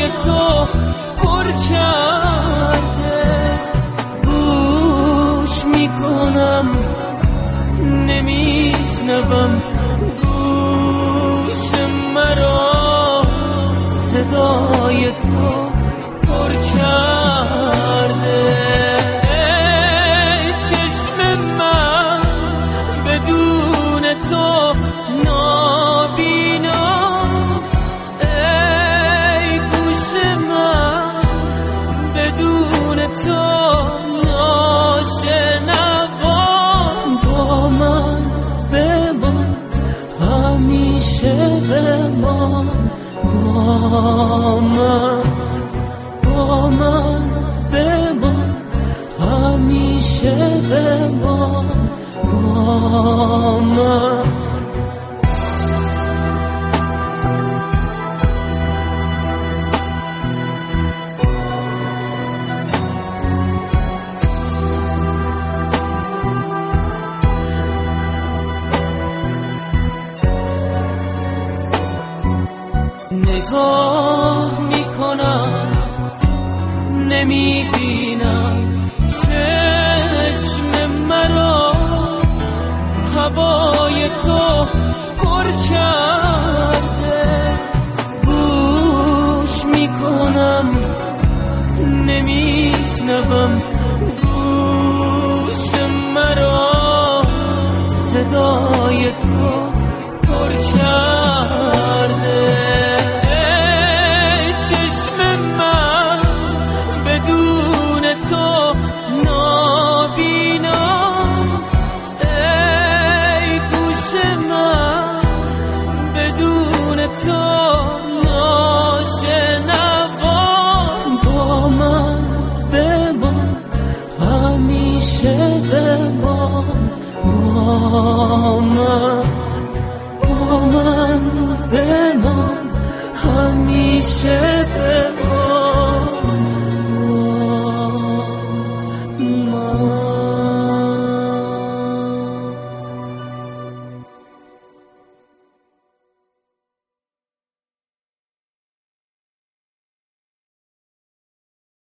تو پر کرده. گوش میکنم نمیشنوم، گوش مرا صدای تو پر کرده. ای چشم من بدون تو نابینا، ای گوش من بدون تو ناشنوا. با من بمان، همیشه بمان، با من بمان، همیشه بمان با من. نگاه میکنم نمیبینم، چشم مرا هوای تو پر کرده. گوش میکنم نمیشنوم،